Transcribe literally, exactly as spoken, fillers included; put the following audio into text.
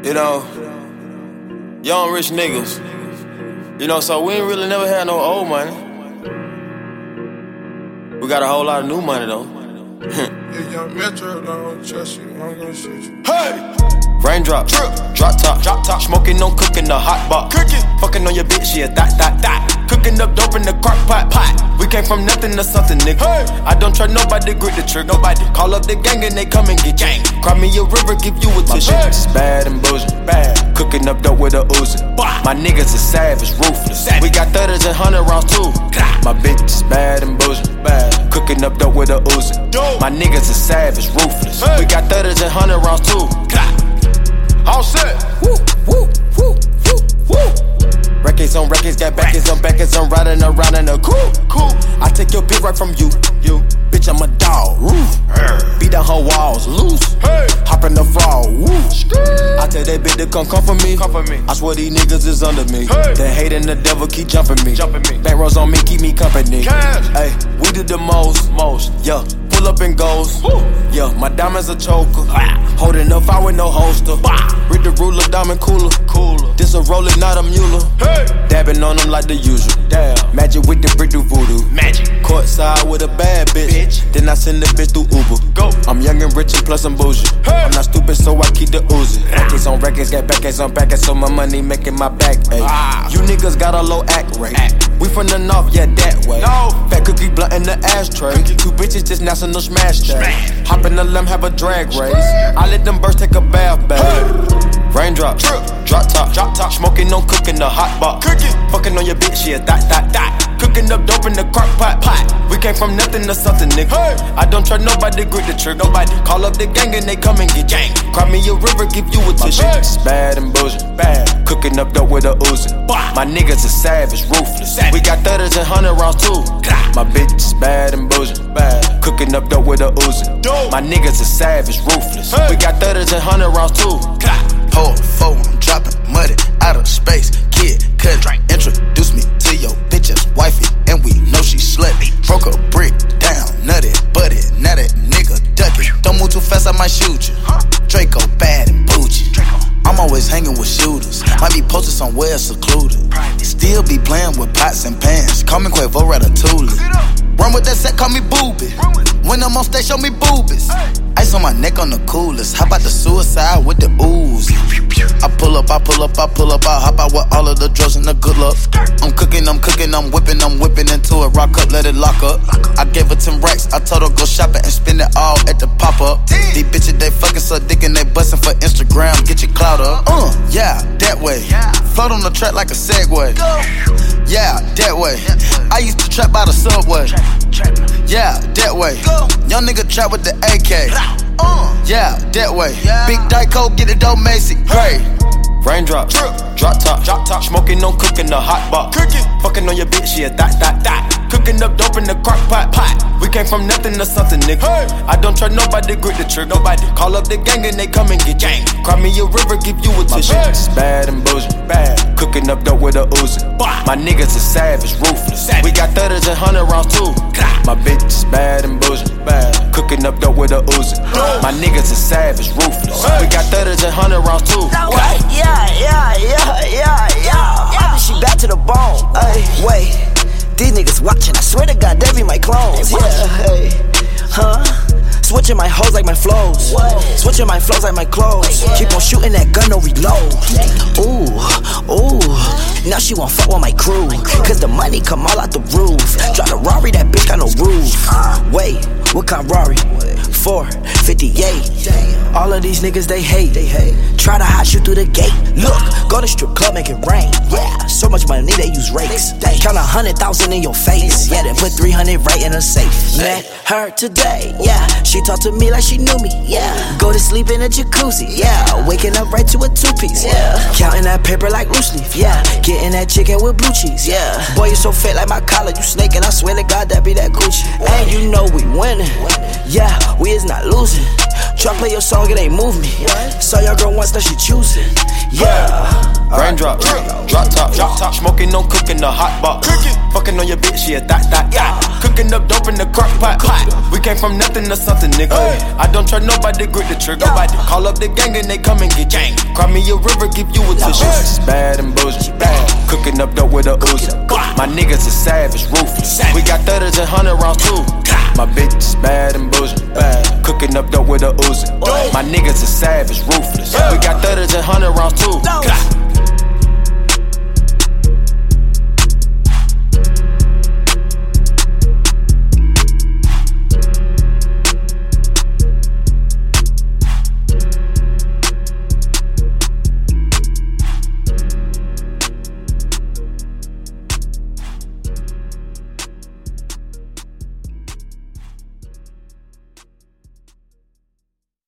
You know, young rich niggas. You know, so we ain't really never had no old money. We got a whole lot of new money though. Yeah, young Metro don't trust you, I'm gonna shoot you. Hey! Raindrop, drip, drop top, drop top. Smoking on cooking the hot pot. Cooking, fucking on your bitch, yeah, that, that, that. Cooking up dope in the crock pot, pot. We came from nothing to something, nigga. Hey. I don't try nobody, grip the trick, nobody. Call up the gang and they come and get gang. Cry me a river, give you a tissue. My bitch is bad and bullshit, bad. Cooking up dope with a Uzi. My niggas is savage, ruthless. Savage. We got thirties and hundred rounds too. My bitch is bad and bullshit, bad. Cooking up dope with a Uzi. My niggas is savage, ruthless. Hey. We got thirties and hundred rounds too. All set. Woo, woo, woo, woo, woo. Records on records, got backers on backers. I'm riding around in a cool, cool. I take your bitch right from you, you. Bitch, I'm a dog. Woo. Beat down her walls, loose. Hey. Hop in the fall, woo. I tell that bitch to come come for me. Come for me. I swear these niggas is under me. Hey. The hate and the devil keep jumping me. Jumping me. Bank rolls on me, keep me company. Hey, we did the most, most, yeah. Pull up and goes, woo. Yeah, my diamonds a choker. Ah. Holding up, I with no holster. Bah. Read the ruler, diamond cooler, cooler. This a roller, not a mule. Hey. Dabbing on them like the usual. Damn. Magic with the brick do voodoo. Magic. Courtside with a bad bitch. bitch. Then I send the bitch through Uber. Go. I'm young and rich and plus I'm bougie. Hey. I'm not stupid, so I keep the Uzi. Records on records, got backers on backers, so my money making my back. Ah. You niggas got a low act rate. Act. We from the north, yeah, that way. No. Fat cookie blunt in the ashtray. Cookie. Two bitches just national smash day. Hop in the limb, have a drag race. I let them birds take a bath, baby. Hey. Raindrop, drip, drop top, drop top. Smoking on cooking the hot pot. Cooking, fucking on your bitch, yeah, that, that, that. Cooking up dope in the crock pot, pot. We came from nothing to something, nigga. Hey. I don't try nobody, grip the trick, nobody. Call up the gang and they come and get gang. Cry me a river, give you a tissue. My bitch is bad and bullshit, bad. Cooking up dope with a Uzi. My niggas is savage, ruthless. Savage. We got thirties and hundred rounds too. My bitch is bad and bullshit, bad. Cooking up dope with a Uzi. My niggas is savage, ruthless. Hey. We got thirties and hundred rounds too. Pour four, I'm dropping muddy out of space. Kid, cut it, introduce me to your bitch's wifey, and we know she slutty. Broke a brick down, nutty, buddy, now that nigga ducky. Don't move too fast, I might shoot you. Draco bad and bougie. I'm always hanging with shooters. Might be posted somewhere secluded. Still be playing with pots and pans. Call me Quavo Ratatouille. Run with that set, call me Booby. When I'm on stage, show me boobies. Ice on my neck on the coolest. How about the suicide with the ooze? I pull up, I pull up, I pull up. I hop out with all of the drugs and the good luck. I'm cooking, I'm cooking, I'm whipping, I'm whipping into it. Rock up, let it lock up. I gave her ten racks. I told her go shopping and spend it all at the pop up. These bitches, they fucking suck dick and they bustin' for Instagram. Get your clout up. Uh, yeah, that way. Float on the track like a Segway. Yeah, that way. I used to trap by the subway. Yeah, that way. Young nigga trap with the A K. Yeah, that way. Big Dyco, get it dope, Macy. Great. Raindrop, drip, drop top, drop top. Smoking on cooking the hot pot. Cooking, fucking on your bitch, yeah, that, that, that. Cooking up dope in the crock pot, pot. We came from nothing to something, nigga. Hey. I don't try nobody, grip the trick, nobody. Call up the gang and they come and get gang. Cry me a river, give you a tissue. My bitch is bad and bullshit, bad. Cooking up dope with a Uzi. My niggas is savage, ruthless. Savage. We got thirties and hundred rounds too. My bitch is bad and bullshit, bad. Cooking up dope with a Uzi. My niggas is savage, ruthless. We got thirties and hundred rounds too. Yeah, yeah, yeah, yeah, yeah. I think she back to the bone. Ay, wait, these niggas watching. I swear to God, they be my clones. Yeah, hey, huh? Switching my hoes like my flows. Switching my flows like my clothes. Keep on shooting that gun, no reload. Ooh, ooh. Now she won't fuck with my crew. Cause the money come all out the roof. Drive a Rari, that bitch got no roof. Wait, what kind Rari? four fifty-eight. All of these niggas, they hate. They hate. Try to hide you through the gate. Look, go to strip club, make it rain. Yeah, so much money, they use rakes. They count a hundred thousand in your face. Yeah, then put three hundred right in her safe. Met her today. Yeah, she talked to me like she knew me. Yeah, go to sleep in a jacuzzi. Yeah, waking up right to a two piece. Yeah, counting that paper like loose leaf. Yeah, getting that chicken with blue cheese. Yeah, boy, you so fat like my collar. You snaking, I swear to God, that be that Gucci. And you know we winning. Yeah, we is not losing. Try play your song, it ain't move me. Saw your girl once, now she choosing. Yeah. Raindrop, drop top, drop top. Smoking on cooking the hot box. Fucking on your bitch, yeah, that, that, yeah. Cooking up dope in the crock pot. We came from nothing to something, nigga. I don't try nobody, grip the trigger. Nobody call up the gang and they come and get gang. Cry me a river, give you a tissue. Bad and bullshit, bad. Cooking up dope with a Uzi. My niggas is savage, ruthless. We got thirties and hundred rounds too. My bitch is bad and bullshit, bad. Cooking up dope with a Uzi. My niggas is savage, ruthless. We got thirties and hundred rounds too.